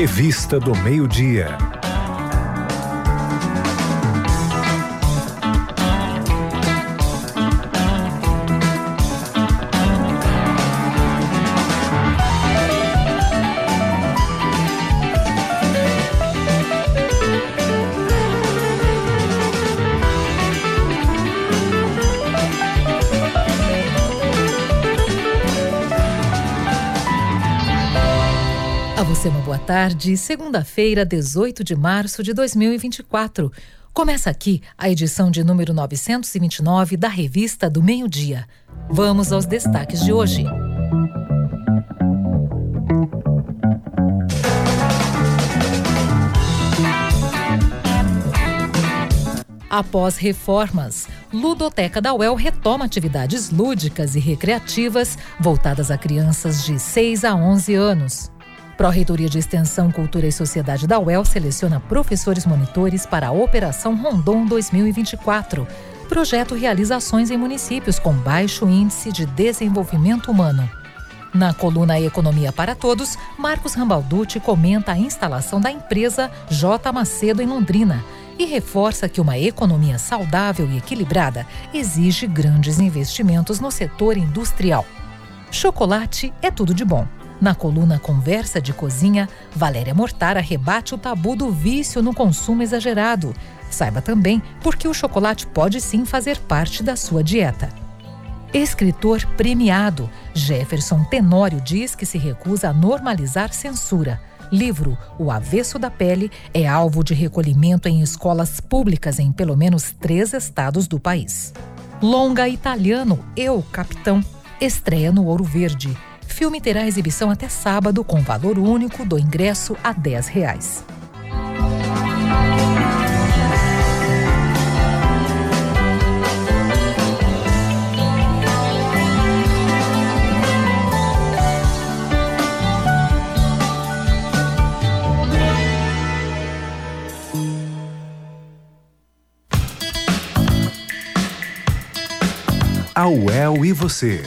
Revista do Meio-Dia. Uma boa tarde, segunda-feira, 18 de março de 2024. Começa aqui a edição de número 929 da Revista do Meio-Dia. Vamos aos destaques de hoje. Após reformas, Ludoteca da UEL retoma atividades lúdicas e recreativas voltadas a crianças de 6 a 11 anos. Pró-Reitoria de Extensão, Cultura e Sociedade da UEL seleciona professores monitores para a Operação Rondon 2024. Projeto realiza ações em municípios com baixo índice de desenvolvimento humano. Na coluna Economia para Todos, Marcos Rambalducci comenta a instalação da empresa J. Macedo em Londrina e reforça que uma economia saudável e equilibrada exige grandes investimentos no setor industrial. Chocolate é tudo de bom. Na coluna Conversa de Cozinha, Valéria Mortara rebate o tabu do vício no consumo exagerado. Saiba também por que o chocolate pode sim fazer parte da sua dieta. Escritor premiado, Jefferson Tenório diz que se recusa a normalizar censura. Livro O Avesso da Pele é alvo de recolhimento em escolas públicas em pelo menos 3 estados do país. Longa italiano Eu, Capitão, estreia no Ouro Verde. Filme terá exibição até sábado com valor único do ingresso a R$10. A UEL e você.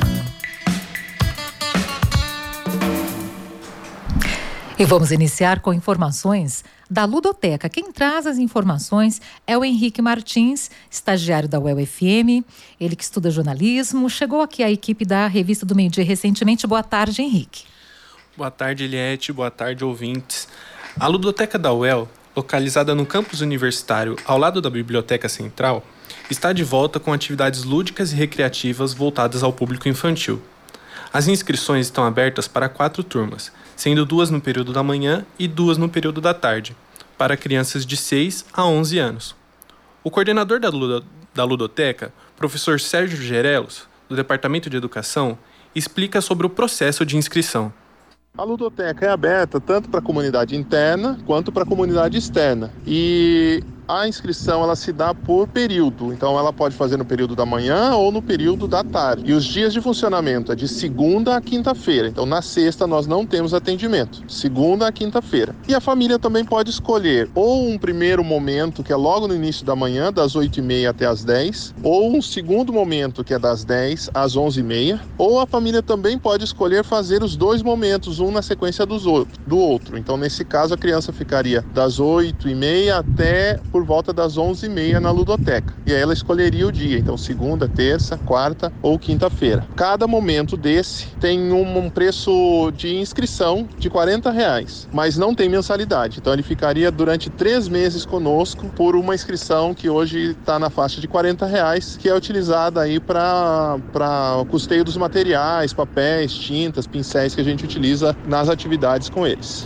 E vamos iniciar com informações da Ludoteca. Quem traz as informações é o Henrique Martins, estagiário da UEL-FM, ele que estuda jornalismo. Chegou aqui a equipe da Revista do Meio-Dia recentemente. Boa tarde, Henrique. Boa tarde, Eliette. Boa tarde, ouvintes. A Ludoteca da UEL, localizada no campus universitário ao lado da Biblioteca Central, está de volta com atividades lúdicas e recreativas voltadas ao público infantil. As inscrições estão abertas para 4 turmas, sendo 2 no período da manhã e 2 no período da tarde, para crianças de 6 a 11 anos. O coordenador da Ludoteca, professor Sérgio Gerelos, do Departamento de Educação, explica sobre o processo de inscrição. A Ludoteca é aberta tanto para a comunidade interna quanto para a comunidade externa. E a inscrição ela se dá por período, então ela pode fazer no período da manhã ou no período da tarde. E os dias de funcionamento é de segunda a quinta-feira, então na sexta nós não temos atendimento, segunda a quinta-feira. E a família também pode escolher ou um primeiro momento, que é logo no início da manhã, das 8h30 até as 10, ou um segundo momento, que é das 10 às 11h30, ou a família também pode escolher fazer os 2 momentos, um na sequência do outro. Então nesse caso a criança ficaria das 8h30 até por volta das 11h30 na Ludoteca. E aí ela escolheria o dia, então segunda, terça, quarta ou quinta-feira. Cada momento desse tem um preço de inscrição de R$40, mas não tem mensalidade. Então ele ficaria durante 3 meses conosco por uma inscrição que hoje está na faixa de R$40, que é utilizada aí para o custeio dos materiais, papéis, tintas, pincéis que a gente utiliza nas atividades com eles.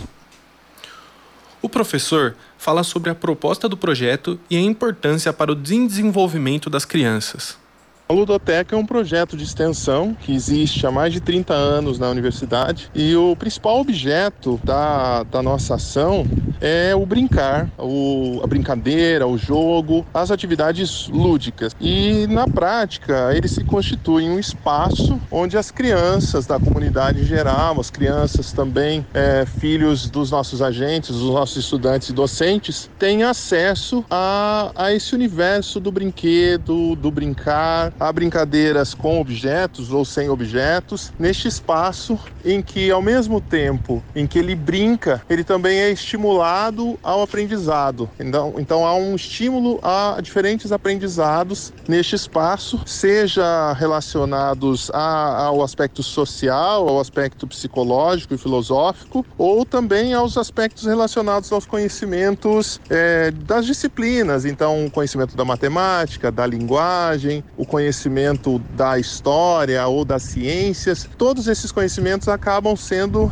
O professor fala sobre a proposta do projeto e a importância para o desenvolvimento das crianças. A Ludoteca é um projeto de extensão que existe há mais de 30 anos na universidade e o principal objeto da nossa ação é o brincar, a brincadeira, o jogo, as atividades lúdicas. E na prática ele se constitui um espaço onde as crianças da comunidade em geral, as crianças também filhos dos nossos agentes, dos nossos estudantes e docentes, têm acesso a esse universo do brinquedo, do brincar, há brincadeiras com objetos ou sem objetos, neste espaço em que, ao mesmo tempo em que ele brinca, ele também é estimulado ao aprendizado. Então há um estímulo a diferentes aprendizados neste espaço, seja relacionados ao aspecto social, ao aspecto psicológico e filosófico, ou também aos aspectos relacionados aos conhecimentos das disciplinas. Então, o conhecimento da matemática, da linguagem, o conhecimento da história ou das ciências, todos esses conhecimentos acabam sendo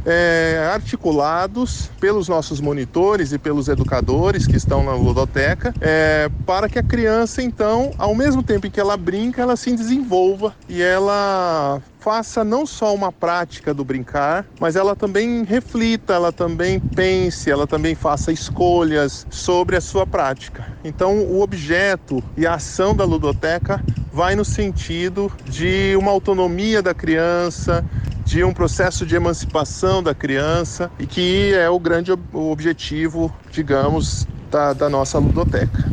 articulados pelos nossos monitores e pelos educadores que estão na ludoteca, para que a criança, então, ao mesmo tempo em que ela brinca, ela se desenvolva e ela faça não só uma prática do brincar, mas ela também reflita, ela também pense, ela também faça escolhas sobre a sua prática. Então, o objeto e a ação da ludoteca vai no sentido de uma autonomia da criança, de um processo de emancipação da criança, e que é o grande objetivo, digamos, da nossa ludoteca.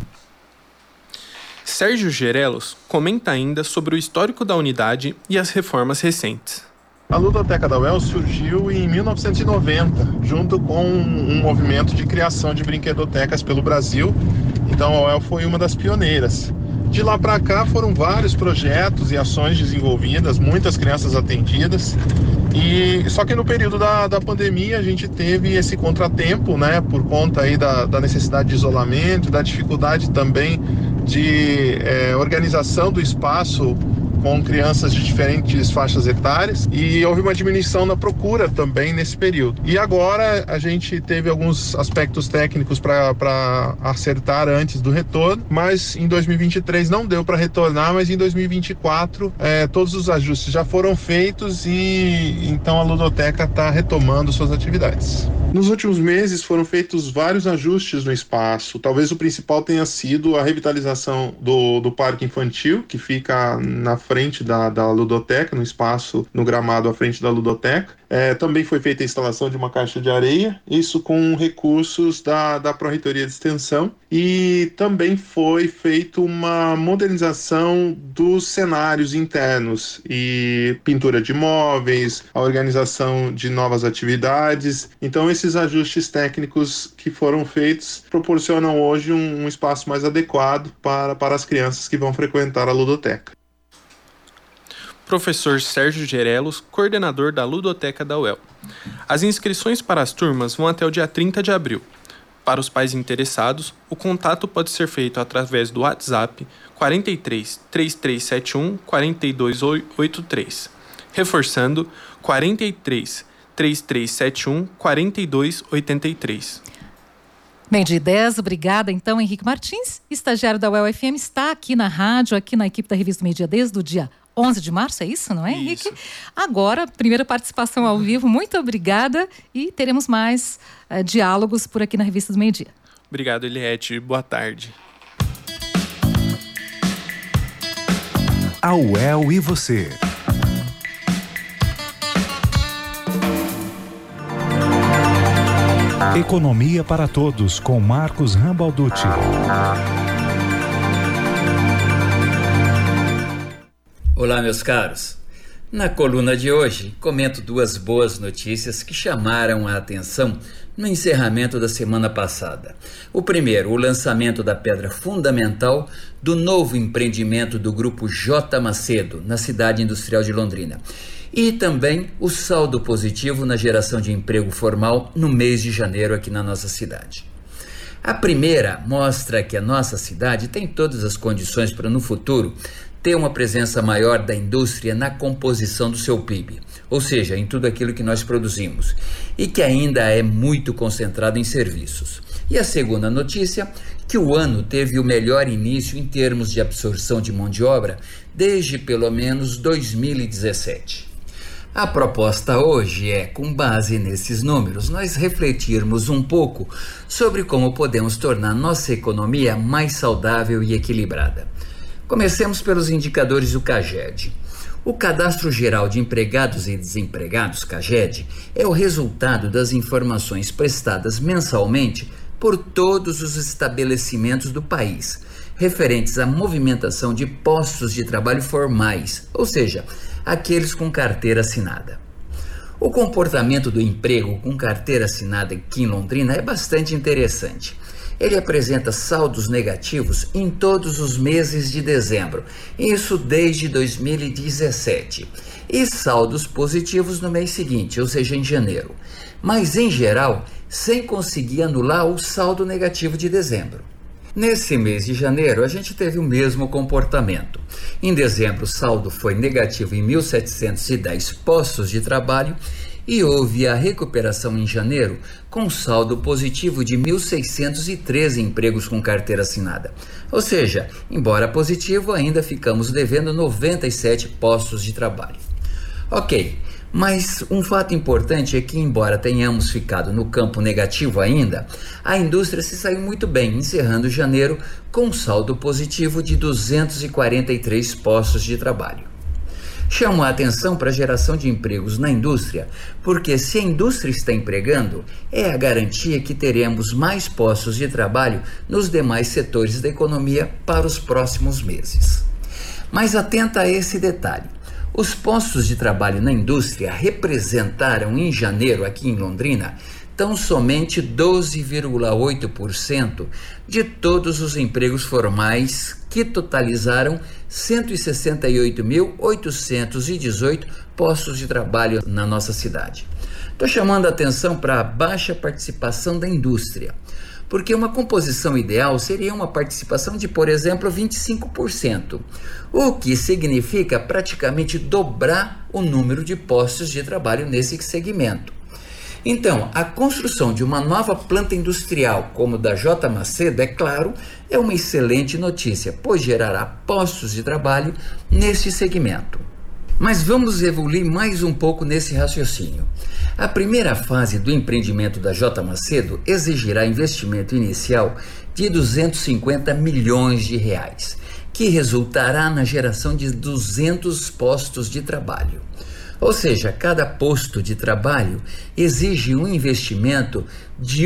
Sérgio Gerelos comenta ainda sobre o histórico da unidade e as reformas recentes. A Ludoteca da UEL surgiu em 1990, junto com um movimento de criação de brinquedotecas pelo Brasil. Então a UEL foi uma das pioneiras. De lá para cá foram vários projetos e ações desenvolvidas, muitas crianças atendidas. Só que no período da pandemia a gente teve esse contratempo, né, por conta aí da necessidade de isolamento, da dificuldade também de organização do espaço com crianças de diferentes faixas etárias, e houve uma diminuição na procura também nesse período. E agora a gente teve alguns aspectos técnicos para acertar antes do retorno, mas em 2023 não deu para retornar, mas em 2024 todos os ajustes já foram feitos e então a ludoteca está retomando suas atividades. Nos últimos meses foram feitos vários ajustes no espaço. Talvez o principal tenha sido a revitalização do parque infantil, que fica na frente da ludoteca, no espaço, no gramado à frente da ludoteca. Também foi feita a instalação de uma caixa de areia, isso com recursos da Pró-Reitoria de Extensão, e também foi feita uma modernização dos cenários internos e pintura de móveis, a organização de novas atividades. Então esses ajustes técnicos que foram feitos proporcionam hoje um espaço mais adequado para as crianças que vão frequentar a ludoteca. Professor Sérgio Gerelos, coordenador da Ludoteca da UEL. As inscrições para as turmas vão até o dia 30 de abril. Para os pais interessados, o contato pode ser feito através do WhatsApp 43 3371 4283. Reforçando, 43 3371 4283. Meio-dia 10, obrigada então, Henrique Martins, estagiário da UEL FM, está aqui na rádio, aqui na equipe da revista Meio-dia desde o dia 11 de março, é isso, não é, Henrique? Isso. Agora, primeira participação ao vivo, muito obrigada, e teremos mais diálogos por aqui na revista do Meio-dia. Obrigado, Eliette. Boa tarde. A UEL e você. Economia para Todos, com Marcos Rambalducci. Olá, meus caros. Na coluna de hoje, comento duas boas notícias que chamaram a atenção no encerramento da semana passada. O primeiro, o lançamento da pedra fundamental do novo empreendimento do Grupo J. Macedo, na cidade industrial de Londrina. E também o saldo positivo na geração de emprego formal no mês de janeiro aqui na nossa cidade. A primeira mostra que a nossa cidade tem todas as condições para, no futuro, ter uma presença maior da indústria na composição do seu PIB, ou seja, em tudo aquilo que nós produzimos, e que ainda é muito concentrado em serviços. E a segunda notícia, que o ano teve o melhor início em termos de absorção de mão de obra desde pelo menos 2017. A proposta hoje é, com base nesses números, nós refletirmos um pouco sobre como podemos tornar nossa economia mais saudável e equilibrada. Comecemos pelos indicadores do CAGED. O Cadastro Geral de Empregados e Desempregados, CAGED, é o resultado das informações prestadas mensalmente por todos os estabelecimentos do país, referentes à movimentação de postos de trabalho formais, ou seja, aqueles com carteira assinada. O comportamento do emprego com carteira assinada aqui em Londrina é bastante interessante. Ele apresenta saldos negativos em todos os meses de dezembro, isso desde 2017, e saldos positivos no mês seguinte, ou seja, em janeiro, mas em geral sem conseguir anular o saldo negativo de dezembro. Nesse mês de janeiro, a gente teve o mesmo comportamento. Em dezembro, o saldo foi negativo em 1.710 postos de trabalho e houve a recuperação em janeiro com saldo positivo de 1.613 empregos com carteira assinada. Ou seja, embora positivo, ainda ficamos devendo 97 postos de trabalho. Ok, mas um fato importante é que, embora tenhamos ficado no campo negativo ainda, a indústria se saiu muito bem, encerrando janeiro com saldo positivo de 243 postos de trabalho. Chamo a atenção para a geração de empregos na indústria, porque se a indústria está empregando, é a garantia que teremos mais postos de trabalho nos demais setores da economia para os próximos meses. Mas atenta a esse detalhe. Os postos de trabalho na indústria representaram em janeiro, aqui em Londrina, tão somente 12,8% de todos os empregos formais, que totalizaram 168.818 postos de trabalho na nossa cidade. Estou chamando a atenção para a baixa participação da indústria, porque uma composição ideal seria uma participação de, por exemplo, 25%, o que significa praticamente dobrar o número de postos de trabalho nesse segmento. Então, a construção de uma nova planta industrial como da J. Macedo, é claro, é uma excelente notícia, pois gerará postos de trabalho neste segmento. Mas vamos evoluir mais um pouco nesse raciocínio. A primeira fase do empreendimento da J. Macedo exigirá investimento inicial de 250 milhões de reais, que resultará na geração de 200 postos de trabalho. Ou seja, cada posto de trabalho exige um investimento de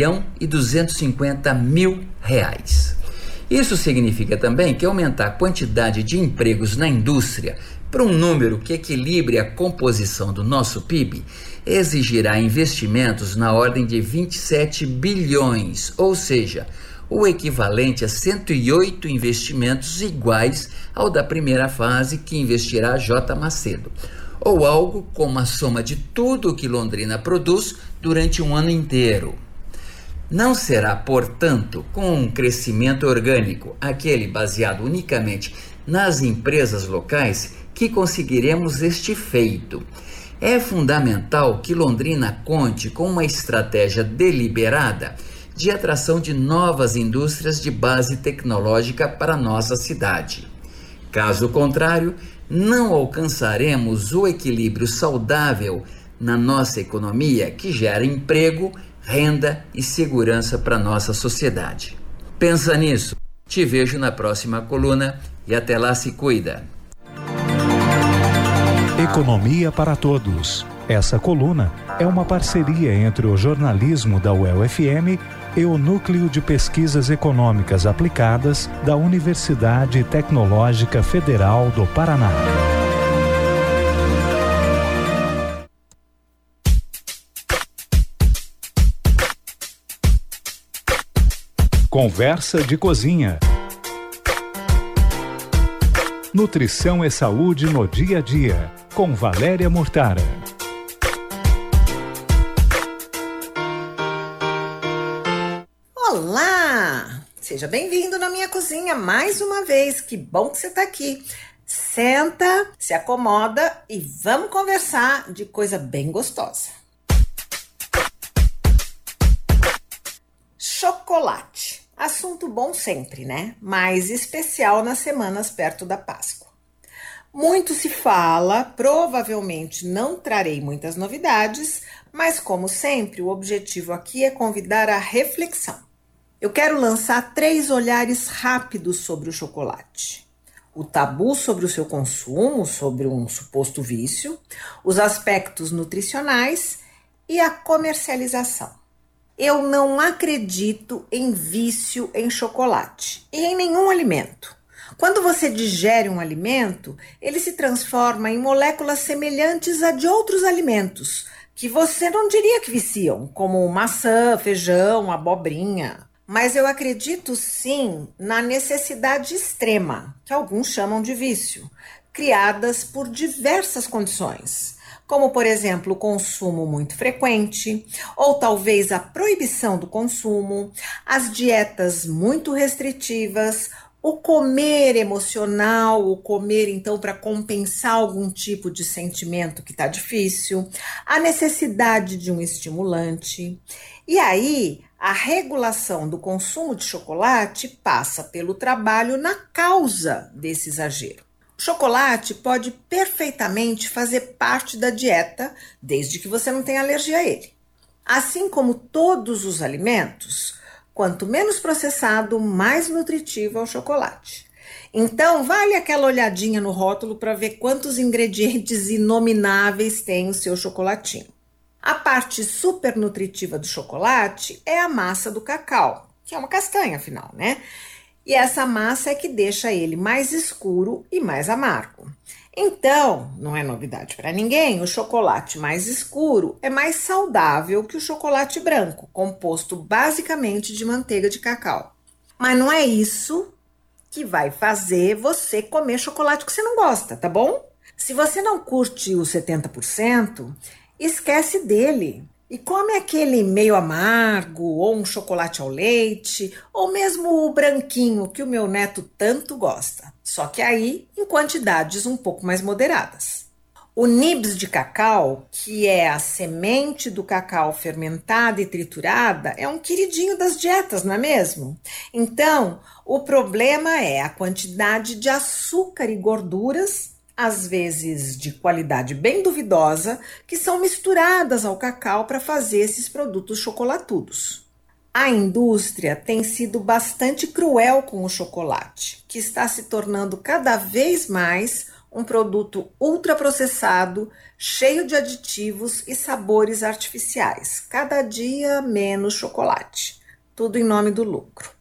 R$1.250.000. Isso significa também que aumentar a quantidade de empregos na indústria para um número que equilibre a composição do nosso PIB exigirá investimentos na ordem de 27 bilhões, ou seja, o equivalente a 108 investimentos iguais ao da primeira fase que investirá a J. Macedo, ou algo como a soma de tudo o que Londrina produz durante um ano inteiro. Não será, portanto, com um crescimento orgânico, aquele baseado unicamente nas empresas locais, que conseguiremos este feito. É fundamental que Londrina conte com uma estratégia deliberada de atração de novas indústrias de base tecnológica para nossa cidade. Caso contrário, não alcançaremos o equilíbrio saudável na nossa economia que gera emprego, renda e segurança para nossa sociedade. Pensa nisso. Te vejo na próxima coluna e até lá, se cuida. Economia para Todos. Essa coluna é uma parceria entre o jornalismo da UEL-FM e o Núcleo de Pesquisas Econômicas Aplicadas da Universidade Tecnológica Federal do Paraná. Conversa de Cozinha. Nutrição e saúde no dia a dia, com Valéria Mortara. Olá! Seja bem-vindo na minha cozinha mais uma vez. Que bom que você está aqui. Senta, se acomoda e vamos conversar de coisa bem gostosa. Chocolate. Assunto bom sempre, né? Mais especial nas semanas perto da Páscoa. Muito se fala, provavelmente não trarei muitas novidades, mas como sempre, o objetivo aqui é convidar à reflexão. Eu quero lançar 3 olhares rápidos sobre o chocolate. O tabu sobre o seu consumo, sobre um suposto vício, os aspectos nutricionais e a comercialização. Eu não acredito em vício em chocolate e em nenhum alimento. Quando você digere um alimento, ele se transforma em moléculas semelhantes a de outros alimentos, que você não diria que viciam, como maçã, feijão, abobrinha. Mas eu acredito sim na necessidade extrema, que alguns chamam de vício, criadas por diversas condições, como por exemplo o consumo muito frequente, ou talvez a proibição do consumo, as dietas muito restritivas, o comer emocional, o comer então para compensar algum tipo de sentimento que está difícil, a necessidade de um estimulante. E aí, a regulação do consumo de chocolate passa pelo trabalho na causa desse exagero. O chocolate pode perfeitamente fazer parte da dieta, desde que você não tenha alergia a ele. Assim como todos os alimentos, quanto menos processado, mais nutritivo é o chocolate. Então, vale aquela olhadinha no rótulo para ver quantos ingredientes inomináveis tem o seu chocolatinho. A parte super nutritiva do chocolate é a massa do cacau, que é uma castanha, afinal, né? E essa massa é que deixa ele mais escuro e mais amargo. Então, não é novidade para ninguém, o chocolate mais escuro é mais saudável que o chocolate branco, composto basicamente de manteiga de cacau. Mas não é isso que vai fazer você comer chocolate que você não gosta, tá bom? Se você não curte os 70%, esquece dele e come aquele meio amargo, ou um chocolate ao leite, ou mesmo o branquinho que o meu neto tanto gosta. Só que aí em quantidades um pouco mais moderadas. O nibs de cacau, que é a semente do cacau fermentada e triturada, é um queridinho das dietas, não é mesmo? Então, o problema é a quantidade de açúcar e gorduras, às vezes de qualidade bem duvidosa, que são misturadas ao cacau para fazer esses produtos chocolatudos. A indústria tem sido bastante cruel com o chocolate, que está se tornando cada vez mais um produto ultraprocessado, cheio de aditivos e sabores artificiais. Cada dia menos chocolate. Tudo em nome do lucro.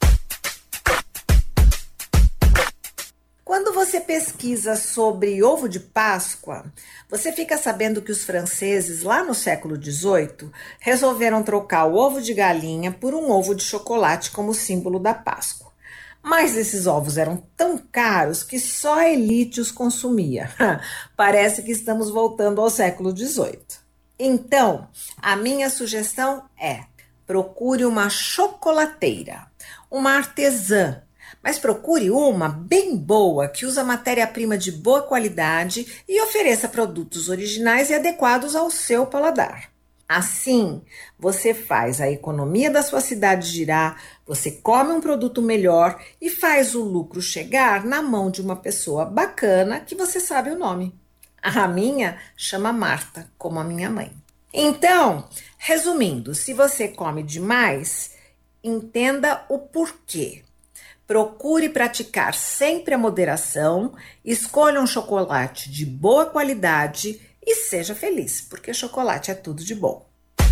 Quando você pesquisa sobre ovo de Páscoa, você fica sabendo que os franceses, lá no século XVIII, resolveram trocar o ovo de galinha por um ovo de chocolate como símbolo da Páscoa. Mas esses ovos eram tão caros que só a elite os consumia. Parece que estamos voltando ao século XVIII. Então, a minha sugestão é: procure uma chocolateira, uma artesã, mas procure uma bem boa, que usa matéria-prima de boa qualidade e ofereça produtos originais e adequados ao seu paladar. Assim, você faz a economia da sua cidade girar, você come um produto melhor e faz o lucro chegar na mão de uma pessoa bacana que você sabe o nome. A minha chama Marta, como a minha mãe. Então, resumindo, se você come demais, entenda o porquê. Procure praticar sempre a moderação, escolha um chocolate de boa qualidade e seja feliz, porque chocolate é tudo de bom.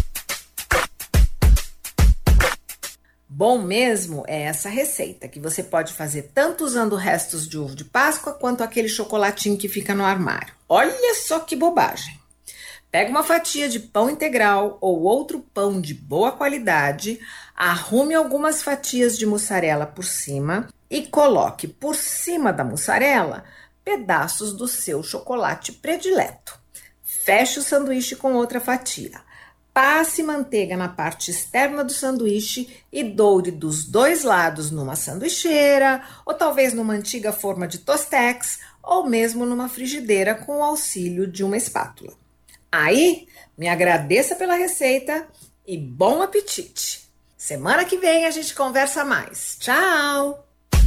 Bom mesmo é essa receita, que você pode fazer tanto usando restos de ovo de Páscoa, quanto aquele chocolatinho que fica no armário. Olha só que bobagem! Pega uma fatia de pão integral ou outro pão de boa qualidade, arrume algumas fatias de mussarela por cima e coloque por cima da mussarela pedaços do seu chocolate predileto. Feche o sanduíche com outra fatia. Passe manteiga na parte externa do sanduíche e doure dos dois lados numa sanduicheira, ou talvez numa antiga forma de Tostex, ou mesmo numa frigideira com o auxílio de uma espátula. Aí, me agradeça pela receita e bom apetite! Semana que vem a gente conversa mais. Tchau!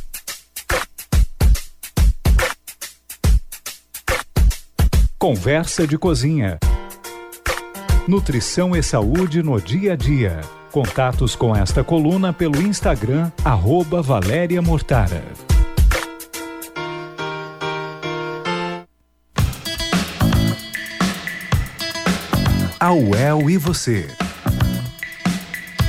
Conversa de Cozinha. Nutrição e saúde no dia a dia. Contatos com esta coluna pelo Instagram, @Valéria Mortara. A UEL e você.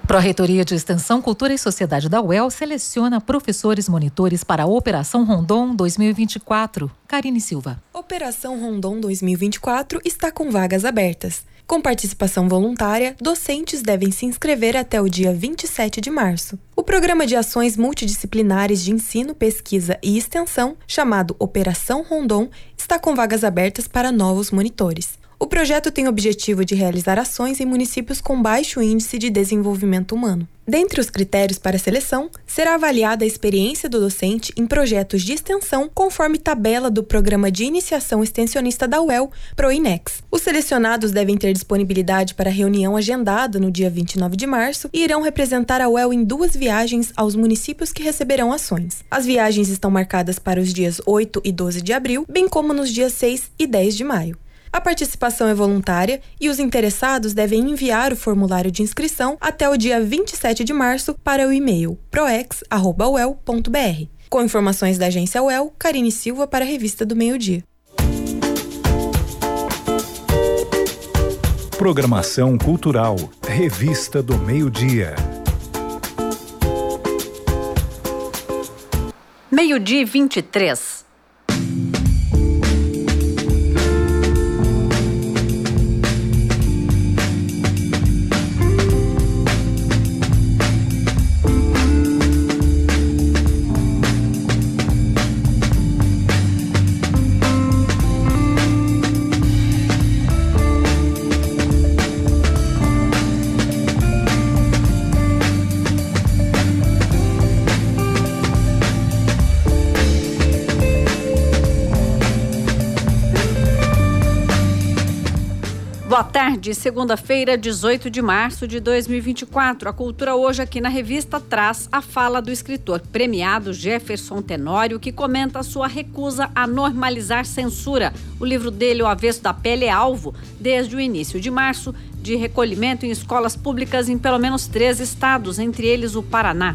Pró-Reitoria de Extensão, Cultura e Sociedade da UEL seleciona professores monitores para a Operação Rondon 2024. Karine Silva. Operação Rondon 2024 está com vagas abertas. Com participação voluntária, docentes devem se inscrever até o dia 27 de março. O Programa de Ações Multidisciplinares de Ensino, Pesquisa e Extensão, chamado Operação Rondon, está com vagas abertas para novos monitores. O projeto tem o objetivo de realizar ações em municípios com baixo índice de desenvolvimento humano. Dentre os critérios para a seleção, será avaliada a experiência do docente em projetos de extensão conforme tabela do Programa de Iniciação Extensionista da UEL, PROINEX. Os selecionados devem ter disponibilidade para reunião agendada no dia 29 de março e irão representar a UEL em 2 viagens aos municípios que receberão ações. As viagens estão marcadas para os dias 8 e 12 de abril, bem como nos dias 6 e 10 de maio. A participação é voluntária e os interessados devem enviar o formulário de inscrição até o dia 27 de março para o e-mail proex@uel.br. Com informações da agência UEL, Karine Silva para a Revista do Meio-Dia. Programação Cultural, Revista do Meio-Dia. 12:23. Boa tarde, segunda-feira, 18 de março de 2024. A Cultura hoje aqui na revista traz a fala do escritor premiado Jefferson Tenório, que comenta sua recusa a normalizar censura. O livro dele, O Avesso da Pele, é alvo, desde o início de março, de recolhimento em escolas públicas em pelo menos 3 estados, entre eles o Paraná.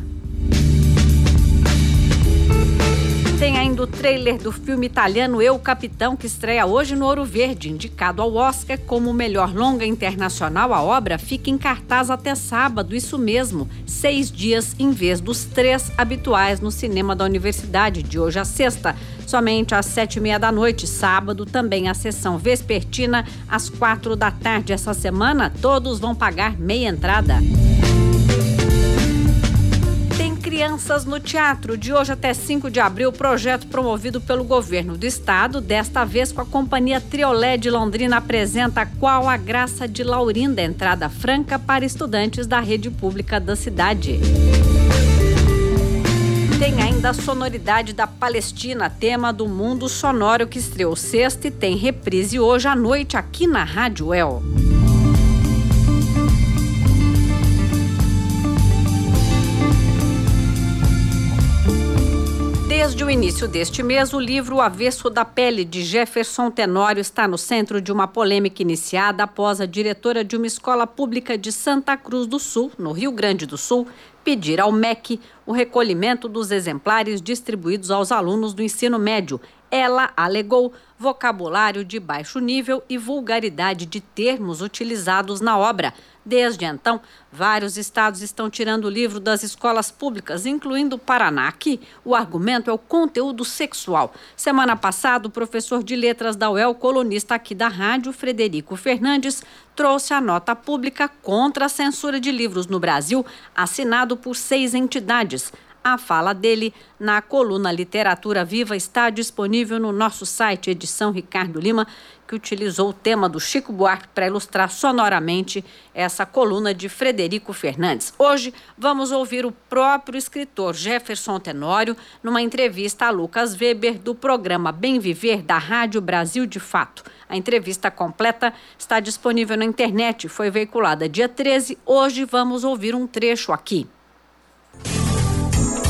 Tem ainda o trailer do filme italiano Eu, Capitão, que estreia hoje no Ouro Verde. Indicado ao Oscar como o melhor longa internacional, a obra fica em cartaz até sábado, isso mesmo, 6 dias em vez dos 3 habituais no cinema da universidade, de hoje à sexta. Somente às 7h30 da noite, sábado, também a sessão vespertina, às 4 da tarde. Essa semana, todos vão pagar meia entrada. Crianças no Teatro, de hoje até 5 de abril, projeto promovido pelo governo do estado, desta vez com a companhia Triolé de Londrina, apresenta Qual a Graça de Laurinda, entrada franca para estudantes da rede pública da cidade. Tem ainda a Sonoridade da Palestina, tema do Mundo Sonoro, que estreou sexta e tem reprise hoje à noite aqui na Rádio UEL. Desde o início deste mês, o livro O Avesso da Pele, de Jefferson Tenório, está no centro de uma polêmica iniciada após a diretora de uma escola pública de Santa Cruz do Sul, no Rio Grande do Sul, pedir ao MEC o recolhimento dos exemplares distribuídos aos alunos do ensino médio. Ela alegou vocabulário de baixo nível e vulgaridade de termos utilizados na obra. Desde então, vários estados estão tirando o livro das escolas públicas, incluindo o Paraná. Aqui, o argumento é o conteúdo sexual. Semana passada, o professor de letras da UEL, colunista aqui da rádio, Frederico Fernandes, trouxe a nota pública contra a censura de livros no Brasil, assinado por 6 entidades. A fala dele na coluna Literatura Viva está disponível no nosso site, edição Ricardo Lima, que utilizou o tema do Chico Buarque para ilustrar sonoramente essa coluna de Frederico Fernandes. Hoje vamos ouvir o próprio escritor Jefferson Tenório numa entrevista a Lucas Weber do programa Bem Viver da Rádio Brasil de Fato. A entrevista completa está disponível na internet, foi veiculada dia 13. Hoje vamos ouvir um trecho aqui.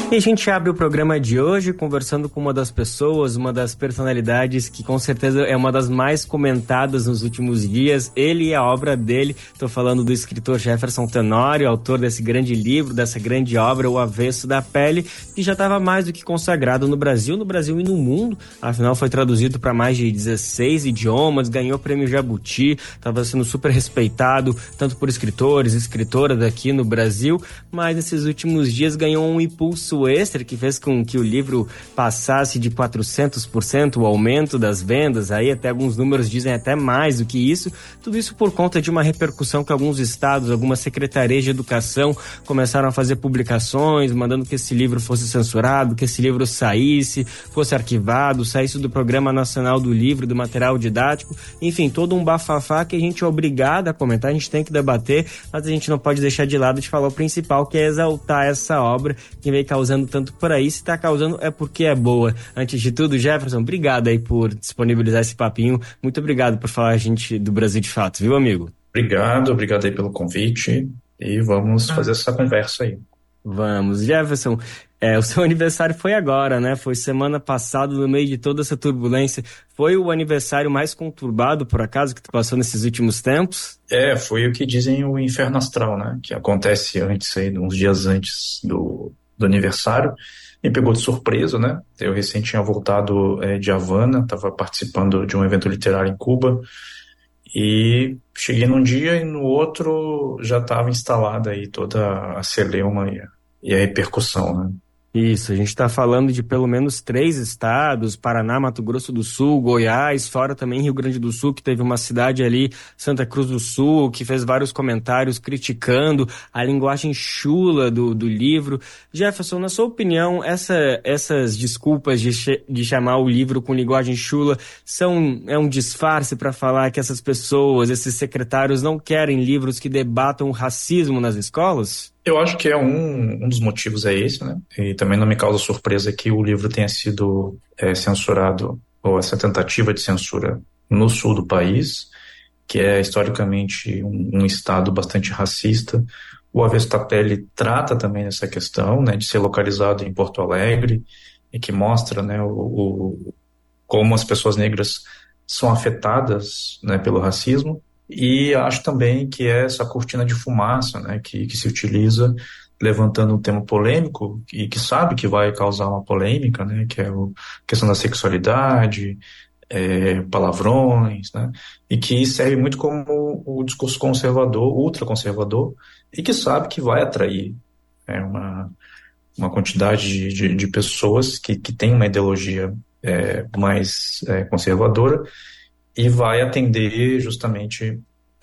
E a gente abre o programa de hoje conversando com uma das pessoas, uma das personalidades que com certeza é uma das mais comentadas nos últimos dias. Ele e a obra dele, estou falando do escritor Jefferson Tenório, autor desse grande livro, dessa grande obra, O Avesso da Pele, que já estava mais do que consagrado no Brasil e no mundo. Afinal, foi traduzido para mais de 16 idiomas, ganhou o prêmio Jabuti, estava sendo super respeitado, tanto por escritores, escritoras aqui no Brasil, mas nesses últimos dias ganhou um impulso extra que fez com que o livro passasse de 400% o aumento das vendas, aí até alguns números dizem até mais do que isso, tudo isso por conta de uma repercussão que alguns estados, algumas secretarias de educação começaram a fazer publicações, mandando que esse livro fosse censurado, que esse livro saísse, fosse arquivado, saísse do Programa Nacional do Livro, do material didático, enfim, todo um bafafá que a gente é obrigado a comentar, a gente tem que debater, mas a gente não pode deixar de lado de falar o principal, que é exaltar essa obra que veio causando tanto por aí. Se está causando é porque é boa. Antes de tudo, Jefferson, obrigado aí por disponibilizar esse papinho. Muito obrigado por falar a gente do Brasil de Fato, viu, amigo? Obrigado aí pelo convite e vamos fazer essa conversa aí. Vamos. Jefferson, o seu aniversário foi agora, né? Foi semana passada, no meio de toda essa turbulência. Foi o aniversário mais conturbado, por acaso, que tu passou nesses últimos tempos? Foi o que dizem o inferno astral, né? Que acontece antes aí, uns dias antes do aniversário. Me pegou de surpresa, né? Eu recém tinha voltado de Havana, estava participando de um evento literário em Cuba e cheguei num dia e no outro já estava instalada aí toda a celeuma e a repercussão, né? Isso, a gente está falando de pelo menos 3 estados, Paraná, Mato Grosso do Sul, Goiás, fora também Rio Grande do Sul, que teve uma cidade ali, Santa Cruz do Sul, que fez vários comentários criticando a linguagem chula do livro. Jefferson, na sua opinião, essas desculpas de chamar o livro com linguagem chula é um disfarce para falar que essas pessoas, esses secretários, não querem livros que debatam o racismo nas escolas? Eu acho que um dos motivos é esse, né? E também não me causa surpresa que o livro tenha sido censurado, ou essa tentativa de censura no sul do país, que é historicamente um estado bastante racista. O Avesso da Pele trata também dessa questão, né, de ser localizado em Porto Alegre, e que mostra, né, como as pessoas negras são afetadas, né, pelo racismo. E acho também que é essa cortina de fumaça, né, que se utiliza levantando um tema polêmico e que sabe que vai causar uma polêmica, né, que é a questão da sexualidade, palavrões, né, e que serve muito como o discurso conservador, ultraconservador, e que sabe que vai atrair uma quantidade de pessoas que tem uma ideologia mais conservadora, e vai atender justamente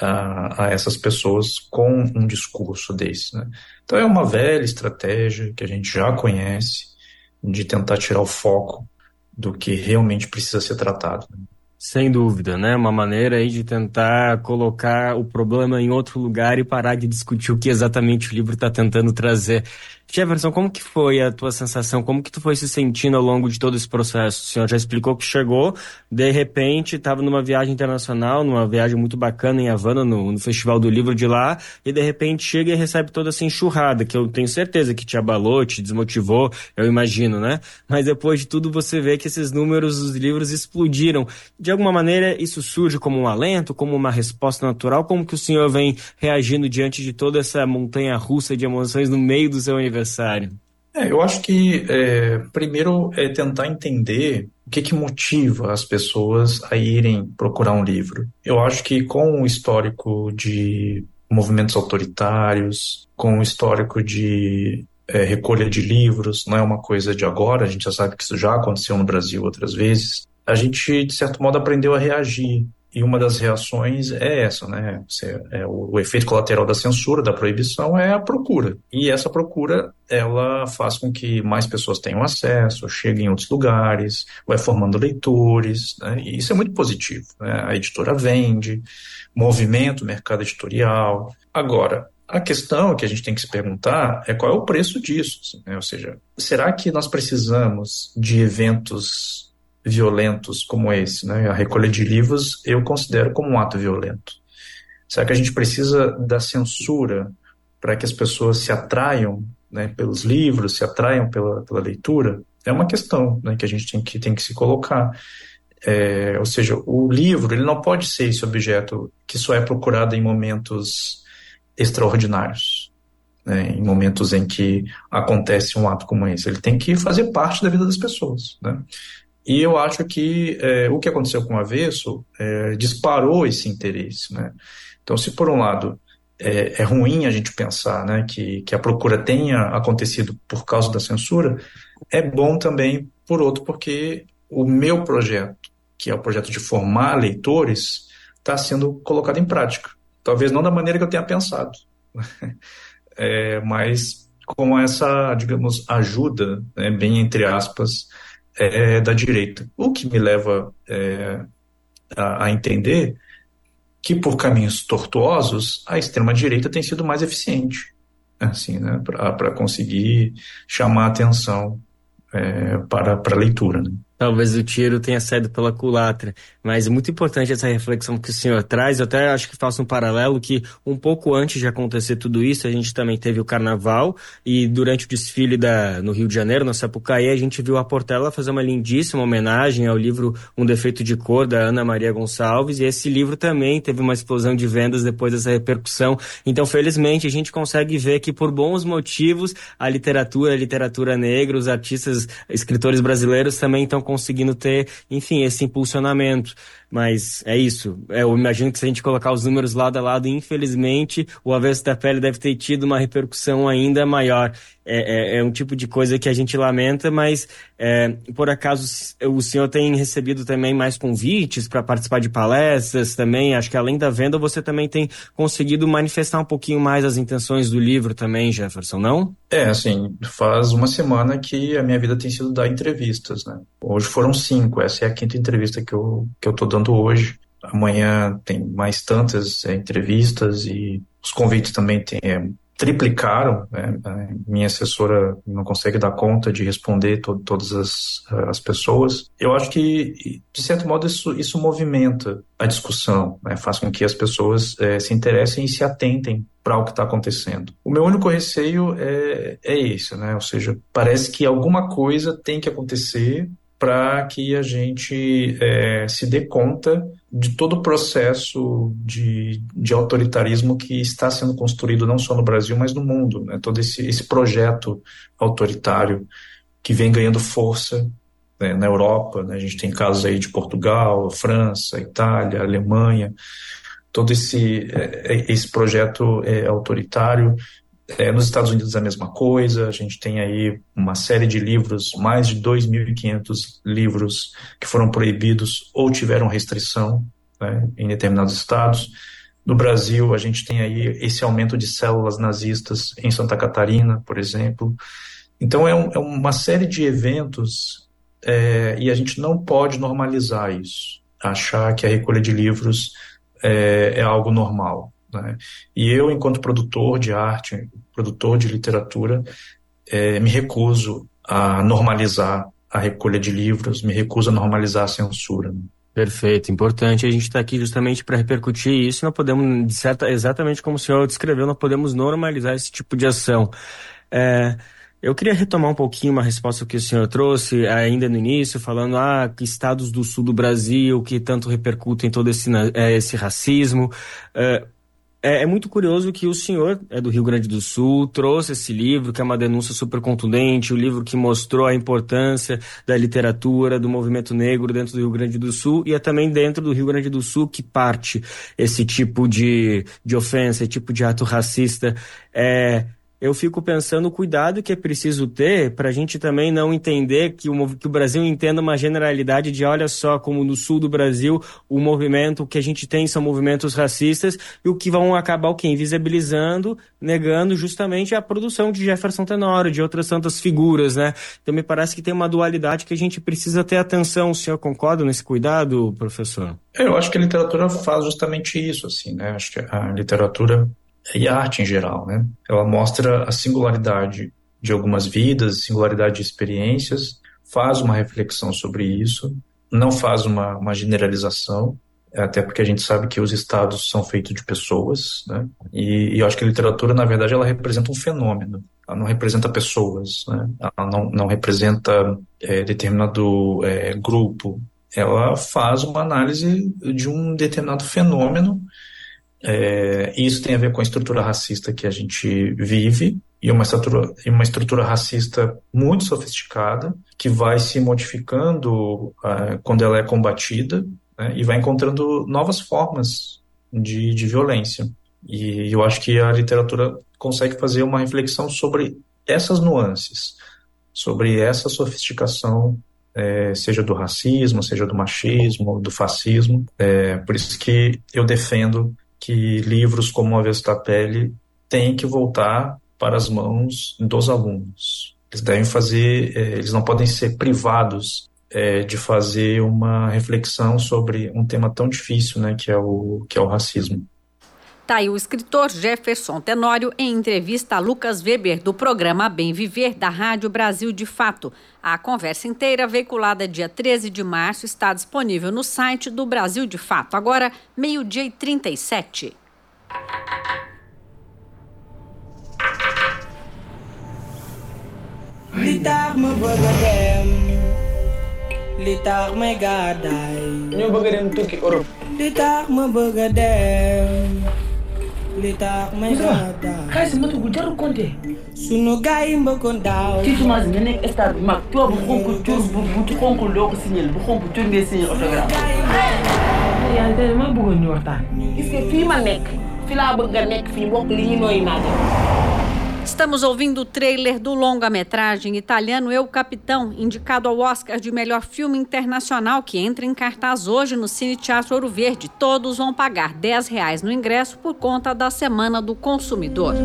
a essas pessoas com um discurso desse, né? Então é uma velha estratégia que a gente já conhece de tentar tirar o foco do que realmente precisa ser tratado, né? Sem dúvida, né? Uma maneira aí de tentar colocar o problema em outro lugar e parar de discutir o que exatamente o livro está tentando trazer. Jefferson, como que foi a tua sensação? Como que tu foi se sentindo ao longo de todo esse processo? O senhor já explicou que chegou, de repente estava numa viagem internacional, numa viagem muito bacana em Havana, no Festival do Livro de lá, e de repente chega e recebe toda essa enxurrada, que eu tenho certeza que te abalou, te desmotivou, eu imagino, né? Mas depois de tudo você vê que esses números dos livros explodiram. De alguma maneira isso surge como um alento, como uma resposta natural? Como que o senhor vem reagindo diante de toda essa montanha-russa de emoções no meio do seu aniversário? Eu acho que primeiro é tentar entender o que motiva as pessoas a irem procurar um livro. Eu acho que com o histórico de movimentos autoritários, com o histórico de recolha de livros, não é uma coisa de agora, a gente já sabe que isso já aconteceu no Brasil outras vezes, a gente, de certo modo, aprendeu a reagir. E uma das reações é essa, né? O efeito colateral da censura, da proibição, é a procura. E essa procura, ela faz com que mais pessoas tenham acesso, cheguem em outros lugares, vai formando leitores, né? E isso é muito positivo, né? A editora vende, movimento, mercado editorial. Agora, a questão que a gente tem que se perguntar é qual é o preço disso, né? Ou seja, será que nós precisamos de eventos violentos como esse, né? A recolha de livros eu considero como um ato violento. Será que a gente precisa da censura para que as pessoas se atraiam né, pelos livros, se atraiam pela leitura, é uma questão, né, que a gente tem que se colocar. Ou seja, o livro ele não pode ser esse objeto que só é procurado em momentos extraordinários, né, em momentos em que acontece um ato como esse. Ele tem que fazer parte da vida das pessoas, né? E eu acho que o que aconteceu com o Avesso disparou esse interesse, né? Então, se por um lado é ruim a gente pensar, né, que a procura tenha acontecido por causa da censura, é bom também, por outro, porque o meu projeto, que é o projeto de formar leitores, está sendo colocado em prática. Talvez não da maneira que eu tenha pensado, mas com essa, digamos, ajuda, né, bem entre aspas, da direita. O que me leva a entender que, por caminhos tortuosos, a extrema-direita tem sido mais eficiente, assim, né, para conseguir chamar a atenção para a leitura, né? Talvez o tiro tenha saído pela culatra, mas é muito importante essa reflexão que o senhor traz. Eu até acho que faço um paralelo que um pouco antes de acontecer tudo isso, a gente também teve o Carnaval e durante o desfile no Rio de Janeiro, na Sapucaí, a gente viu a Portela fazer uma lindíssima homenagem ao livro Um Defeito de Cor, da Ana Maria Gonçalves, e esse livro também teve uma explosão de vendas depois dessa repercussão. Então, felizmente, a gente consegue ver que por bons motivos a literatura negra, os artistas, escritores brasileiros também estão conseguindo ter, enfim, esse impulsionamento. Mas é isso. Eu imagino que se a gente colocar os números lado a lado, infelizmente, o Avesso da Pele deve ter tido uma repercussão ainda maior. É um tipo de coisa que a gente lamenta, mas por acaso o senhor tem recebido também mais convites para participar de palestras também? Acho que além da venda, você também tem conseguido manifestar um pouquinho mais as intenções do livro também, Jefferson, não? Assim, faz uma semana que a minha vida tem sido dar entrevistas, né? Hoje foram 5, essa é a 5ª entrevista que eu tô dando hoje. Amanhã tem mais tantas entrevistas e os convites também triplicaram, né? Minha assessora não consegue dar conta de responder todas as pessoas. Eu acho que, de certo modo, isso movimenta a discussão, né? Faz com que as pessoas se interessem e se atentem para o que está acontecendo. O meu único receio é esse, né? Ou seja, parece que alguma coisa tem que acontecer para que a gente se dê conta de todo o processo de autoritarismo que está sendo construído não só no Brasil, mas no mundo, né? Todo esse projeto autoritário que vem ganhando força, né, na Europa, né? A gente tem casos aí de Portugal, França, Itália, Alemanha, todo esse projeto autoritário. Nos Estados Unidos a mesma coisa, a gente tem aí uma série de livros, mais de 2.500 livros que foram proibidos ou tiveram restrição, né, em determinados estados. No Brasil, a gente tem aí esse aumento de células nazistas em Santa Catarina, por exemplo. Então é uma série de eventos e a gente não pode normalizar isso, achar que a recolha de livros é algo normal, né? E eu, enquanto produtor de arte, produtor de literatura, me recuso a normalizar a recolha de livros, me recuso a normalizar a censura, né? Perfeito, importante. A gente está aqui justamente para repercutir isso. Não podemos, exatamente como o senhor descreveu, não podemos normalizar esse tipo de ação. Eu queria retomar um pouquinho uma resposta que o senhor trouxe ainda no início, falando que estados do sul do Brasil que tanto repercutem todo esse racismo. É muito curioso que o senhor é do Rio Grande do Sul, trouxe esse livro, que é uma denúncia super contundente, o livro que mostrou a importância da literatura, do movimento negro dentro do Rio Grande do Sul, e é também dentro do Rio Grande do Sul que parte esse tipo de ofensa, esse tipo de ato racista. Eu fico pensando o cuidado que é preciso ter para a gente também não entender que o Brasil entenda uma generalidade de, olha só, como no sul do Brasil o movimento que a gente tem são movimentos racistas, e o que vão acabar o quê? Invisibilizando, negando justamente a produção de Jefferson Tenório, de outras tantas figuras, né? Então me parece que tem uma dualidade que a gente precisa ter atenção. O senhor concorda nesse cuidado, professor? Eu acho que a literatura faz justamente isso, assim, né? Acho que a literatura e a arte em geral, né? Ela mostra a singularidade de algumas vidas, singularidade de experiências, faz uma reflexão sobre isso, não faz uma generalização, até porque a gente sabe que os estados são feitos de pessoas, né? E eu acho que a literatura, na verdade, ela representa um fenômeno, ela não representa pessoas, né? Ela não representa determinado grupo, ela faz uma análise de um determinado fenômeno, e isso tem a ver com a estrutura racista que a gente vive, e uma estrutura racista muito sofisticada, que vai se modificando quando ela é combatida, né, e vai encontrando novas formas de violência. E eu acho que a literatura consegue fazer uma reflexão sobre essas nuances, sobre essa sofisticação, seja do racismo, seja do machismo, do fascismo. Por isso que eu defendo que livros como O Avesso da Pele têm que voltar para as mãos dos alunos. Eles não podem ser privados de fazer uma reflexão sobre um tema tão difícil, né, que é o racismo. Tá aí o escritor Jefferson Tenório em entrevista a Lucas Weber, do programa Bem Viver, da Rádio Brasil de Fato. A conversa inteira, veiculada dia 13 de março, está disponível no site do Brasil de Fato. Agora, 12h37. Li tax ma bëgg a dem li tax may gàddaay ñu bëgg a dem tukki Europe li tax ma bëgg a dem li tax may gàddaay xaalis matu gu jarul compter sunu gaay yi mbëkkoon daaw ci semence nga nekk stade bi mag tubaab bu xonk cur bu xonkul doo ko signé bu xonk cur ngay signé autographe yaa tey ma bëggoon ñu waxtaan gis nga fii ma nekk fi laa bëgg a nekk fii bokk li ñu nooyi naaje. Estamos ouvindo o trailer do longa-metragem italiano Eu, Capitão, indicado ao Oscar de melhor filme internacional, que entra em cartaz hoje no Cine Teatro Ouro Verde. Todos vão pagar R$10 no ingresso por conta da Semana do Consumidor.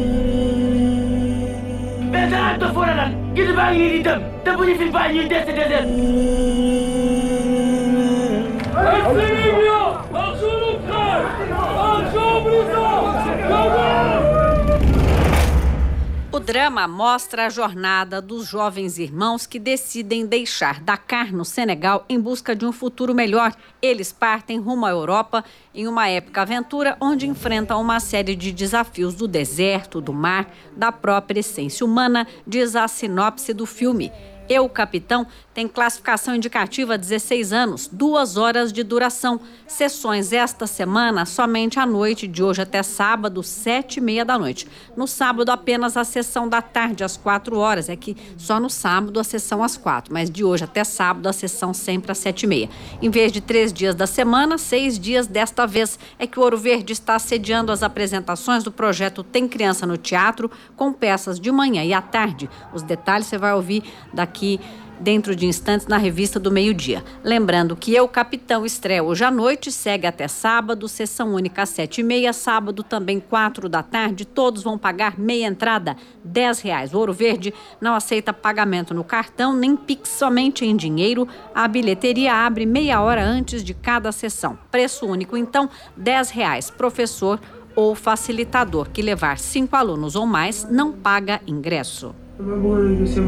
O drama mostra a jornada dos jovens irmãos que decidem deixar Dakar, no Senegal, em busca de um futuro melhor. Eles partem rumo à Europa em uma épica aventura onde enfrentam uma série de desafios do deserto, do mar, da própria essência humana, diz a sinopse do filme. Eu, Capitão, tem classificação indicativa 16 anos, 2 horas de duração. Sessões esta semana somente à noite, de hoje até sábado, 7h30 da noite. No sábado, apenas a sessão da tarde, às 4 horas. É que só no sábado a sessão às 4, mas de hoje até sábado a sessão sempre às 7h30. Em vez de 3 dias da semana, 6 dias desta vez. É que o Ouro Verde está sediando as apresentações do projeto Tem Criança no Teatro, com peças de manhã e à tarde. Os detalhes você vai ouvir daqui dentro de instantes na revista do meio-dia. Lembrando que Eu, Capitão, estreia hoje à noite, segue até sábado, sessão única às 7h30, sábado também 4 da tarde, todos vão pagar meia entrada, R$10. O Ouro Verde não aceita pagamento no cartão, nem Pix, somente em dinheiro. A bilheteria abre meia hora antes de cada sessão. Preço único, então, R$10. Professor ou facilitador que levar 5 alunos ou mais não paga ingresso. J'ai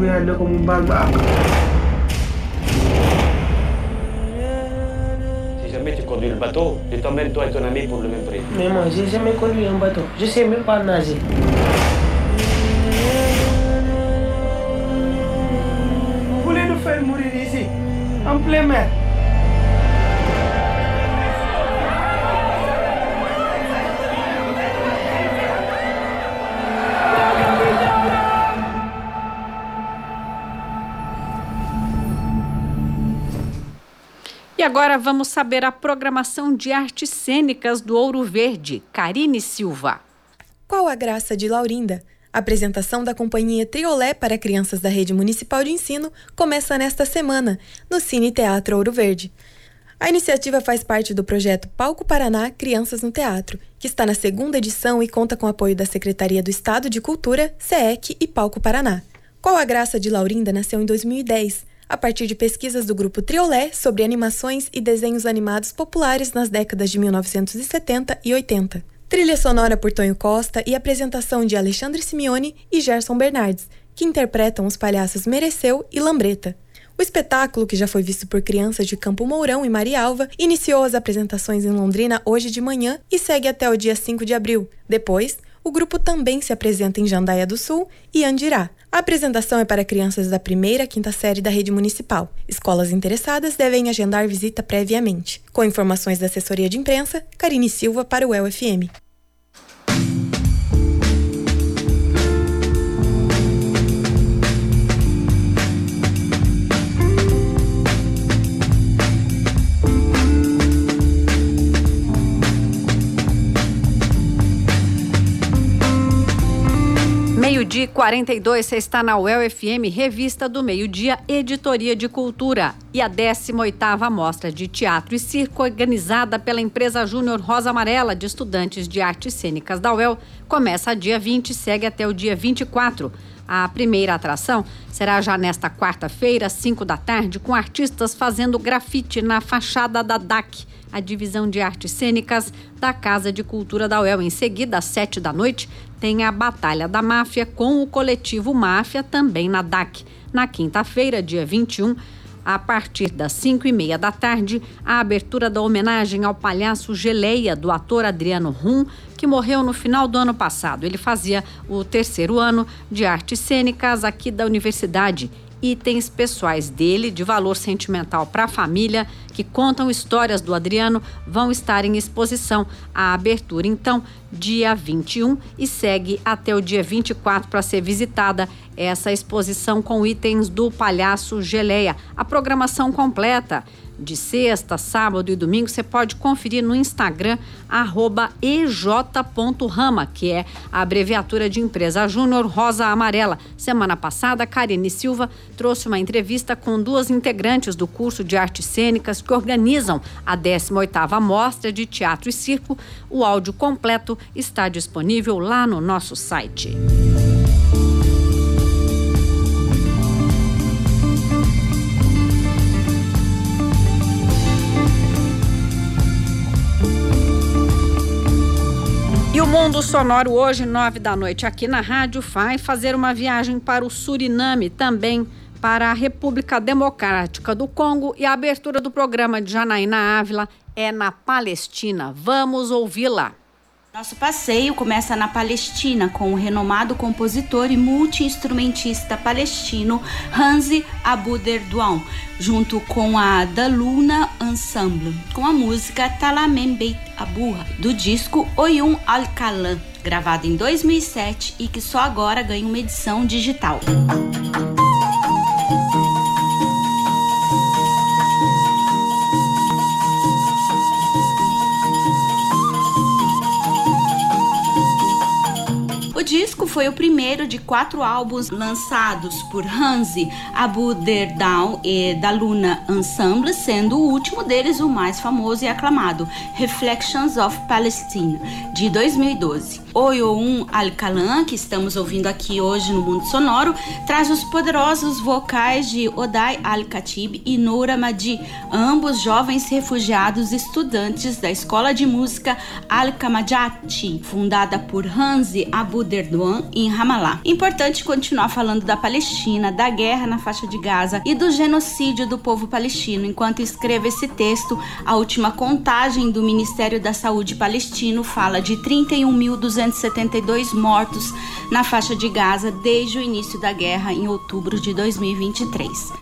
jamais tu conduis le bateau, je t'emmène toi et ton ami pour le même prix. Mais moi, j'ai jamais conduit un bateau. Je sais même pas nager. Vous voulez nous faire mourir ici, en pleine mer? E agora vamos saber a programação de artes cênicas do Ouro Verde. Karine Silva. Qual a graça de Laurinda? A apresentação da companhia Triolé para crianças da Rede Municipal de Ensino começa nesta semana, no Cine Teatro Ouro Verde. A iniciativa faz parte do projeto Palco Paraná Crianças no Teatro, que está na 2ª edição e conta com o apoio da Secretaria do Estado de Cultura, SEEC e Palco Paraná. Qual a graça de Laurinda nasceu em 2010, a partir de pesquisas do grupo Triolé sobre animações e desenhos animados populares nas décadas de 1970 e 80. Trilha sonora por Tonho Costa e apresentação de Alexandre Simeone e Gerson Bernardes, que interpretam os palhaços Mereceu e Lambreta. O O espetáculo, que já foi visto por crianças de Campo Mourão e Marialva, iniciou as apresentações em Londrina hoje de manhã e segue até o dia 5 de abril. Depois, o grupo também se apresenta em Jandaia do Sul e Andirá. A apresentação é para crianças da 1ª a 5ª série da rede municipal. Escolas interessadas devem agendar visita previamente. Com informações da assessoria de imprensa, Karine Silva para o UEL-FM. Meio-dia 42, você está na UEL-FM, Revista do Meio-Dia, Editoria de Cultura. E a 18ª Mostra de Teatro e Circo, organizada pela empresa Júnior Rosa Amarela de Estudantes de Artes Cênicas da UEL, começa dia 20 e segue até o dia 24. A primeira atração será já nesta quarta-feira, às 5 da tarde, com artistas fazendo grafite na fachada da DAC, a Divisão de Artes Cênicas da Casa de Cultura da UEL. Em seguida, às 7 da noite, tem a Batalha da Máfia com o coletivo Máfia, também na DAC. Na quinta-feira, dia 21, a partir das 5:30 da tarde, a abertura da homenagem ao palhaço Geleia, do ator Adriano Rum, que morreu no final do ano passado. Ele fazia o 3º ano de artes cênicas aqui da universidade. Itens pessoais dele, de valor sentimental para a família, que contam histórias do Adriano, vão estar em exposição. A abertura, então, dia 21 e segue até o dia 24 para ser visitada essa exposição com itens do palhaço Geleia. A programação completa de sexta, sábado e domingo você pode conferir no Instagram @ej.rama, que é a abreviatura de empresa Júnior Rosa Amarela. Semana passada, Karine Silva trouxe uma entrevista com 2 integrantes do curso de artes cênicas que organizam a 18ª Mostra de Teatro e Circo. O áudio completo está disponível lá no nosso site. E o Mundo Sonoro hoje, 9 da noite, aqui na rádio, vai fazer uma viagem para o Suriname, também para a República Democrática do Congo, e a abertura do programa de Janaína Ávila é na Palestina. Vamos ouvi-la. Nosso passeio começa na Palestina com o renomado compositor e multi-instrumentista palestino Hanzi Abuderdouan, junto com a Daluna Ensemble, com a música Talamem Beit Aburra, do disco Oyun Al-Kalan, gravado em 2007 e que só agora ganha uma edição digital. O disco foi o primeiro de 4 álbuns lançados por Hanzi Abuderdouan e Daluna Ensemble, sendo o último deles o mais famoso e aclamado, Reflections of Palestine, de 2012. Oyun Al-Kalan, que estamos ouvindo aqui hoje no Mundo Sonoro, traz os poderosos vocais de Oday Al-Khatib e Noura Madi, ambos jovens refugiados estudantes da Escola de Música Al-Kamajati, fundada por Hanzi Abuderdouan em Ramallah. Importante continuar falando da Palestina, da guerra na faixa de Gaza e do genocídio do povo palestino. Enquanto escrevo esse texto, a última contagem do Ministério da Saúde palestino fala de 31.272 mortos na faixa de Gaza desde o início da guerra em outubro de 2023.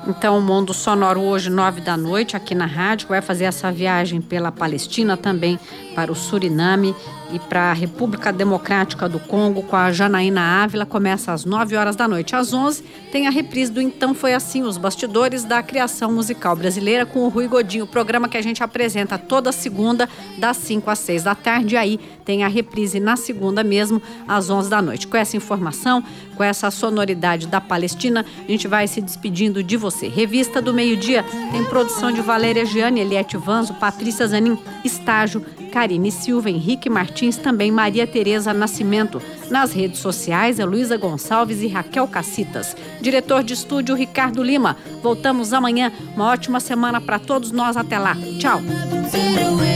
Então, o Mundo Sonoro hoje, 21h, aqui na rádio, vai fazer essa viagem pela Palestina, também para o Suriname e para a República Democrática do Congo com a Janaína Ávila. Começa às 21h. Às 11h tem a reprise do Então Foi Assim, os bastidores da criação musical brasileira com o Rui Godinho, o programa que a gente apresenta toda segunda, das 5 às 6 da tarde. E aí tem a reprise na segunda mesmo, às 11h. Com essa informação, com essa sonoridade da Palestina, a gente vai se despedindo de você. Revista do Meio-Dia tem produção de Valéria Gianni, Eliette Vanzo, Patrícia Zanin, Estágio, Karine Silva, Henrique Martins, também Maria Tereza Nascimento. Nas redes sociais, Luísa Gonçalves e Raquel Cacitas. Diretor de estúdio, Ricardo Lima. Voltamos amanhã. Uma ótima semana para todos nós. Até lá. Tchau.